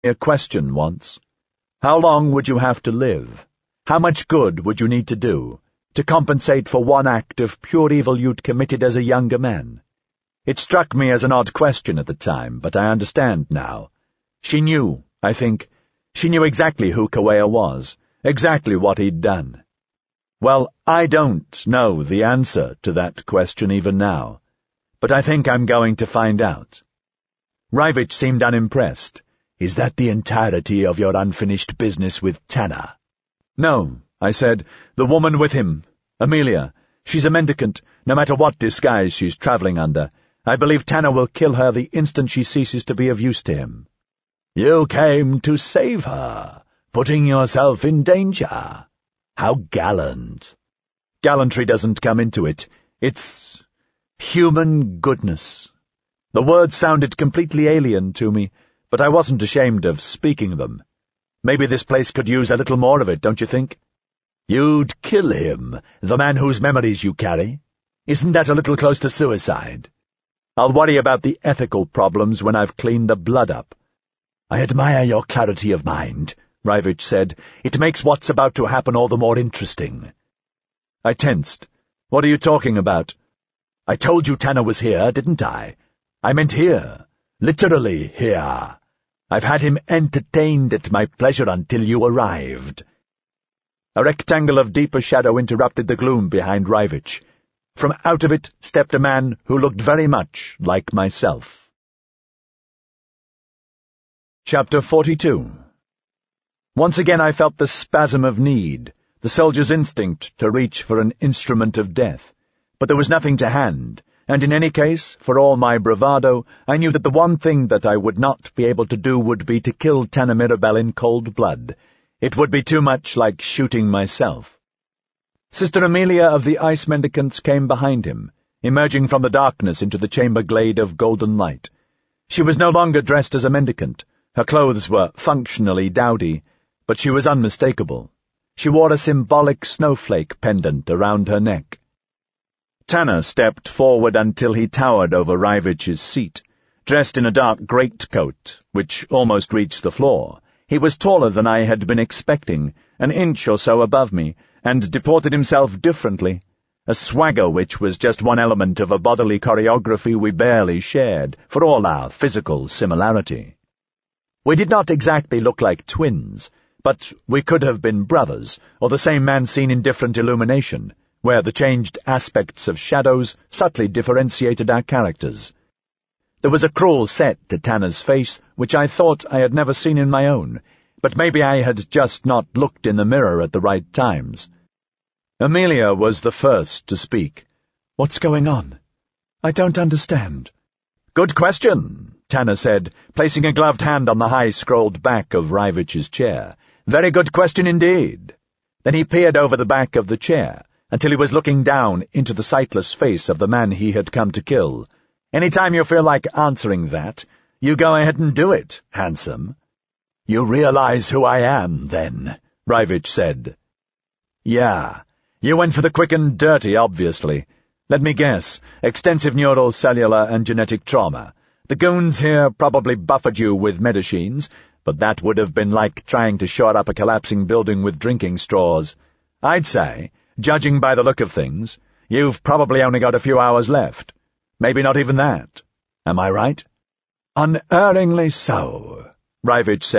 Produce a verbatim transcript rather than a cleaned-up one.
a question once. How long would you have to live? How much good would you need to do to compensate for one act of pure evil you'd committed as a younger man? It struck me as an odd question at the time, but I understand now. She knew, I think. She knew exactly who Kaweah was, exactly what he'd done. Well, I don't know the answer to that question even now, but I think I'm going to find out. Rajvich seemed unimpressed. Is that the entirety of your unfinished business with Tanner? No, I said. The woman with him, Amelia. She's a mendicant, no matter what disguise she's travelling under. I believe Tanner will kill her the instant she ceases to be of use to him. You came to save her, putting yourself in danger. How gallant. Gallantry doesn't come into it. It's human goodness. The words sounded completely alien to me, but I wasn't ashamed of speaking them. Maybe this place could use a little more of it, don't you think? You'd kill him, the man whose memories you carry? Isn't that a little close to suicide? I'll worry about the ethical problems when I've cleaned the blood up. I admire your clarity of mind, Rajvich said. It makes what's about to happen all the more interesting. I tensed. What are you talking about? I told you Tanner was here, didn't I? I meant here. Literally here. I've had him entertained at my pleasure until you arrived. A rectangle of deeper shadow interrupted the gloom behind Rajvich. From out of it stepped a man who looked very much like myself. Chapter forty-two. Once again I felt the spasm of need, the soldier's instinct to reach for an instrument of death. But there was nothing to hand, and in any case, for all my bravado, I knew that the one thing that I would not be able to do would be to kill Tanner Mirabell in cold blood. It would be too much like shooting myself. Sister Amelia of the Ice Mendicants came behind him, emerging from the darkness into the chamber glade of golden light. She was no longer dressed as a mendicant. Her clothes were functionally dowdy, but she was unmistakable. She wore a symbolic snowflake pendant around her neck. Tanner stepped forward until he towered over Rajvich's seat, dressed in a dark greatcoat, which almost reached the floor. He was taller than I had been expecting, an inch or so above me, and deported himself differently, a swagger which was just one element of a bodily choreography we barely shared, for all our physical similarity. We did not exactly look like twins, but we could have been brothers, or the same man seen in different illumination, where the changed aspects of shadows subtly differentiated our characters. There was a cruel set to Tanner's face, which I thought I had never seen in my own, but maybe I had just not looked in the mirror at the right times. Amelia was the first to speak. What's going on? I don't understand. Good question, Tanner said, placing a gloved hand on the high-scrolled back of Rajvich's chair. Very good question indeed. Then he peered over the back of the chair, until he was looking down into the sightless face of the man he had come to kill. Any time you feel like answering that, you go ahead and do it, handsome. You realize who I am, then, Rajvich said. Yeah, you went for the quick and dirty, obviously. Let me guess, extensive neural, cellular, and genetic trauma. The goons here probably buffered you with medicines, but that would have been like trying to shore up a collapsing building with drinking straws. I'd say, judging by the look of things, you've probably only got a few hours left. Maybe not even that. Am I right? Unerringly so, Rajvich said.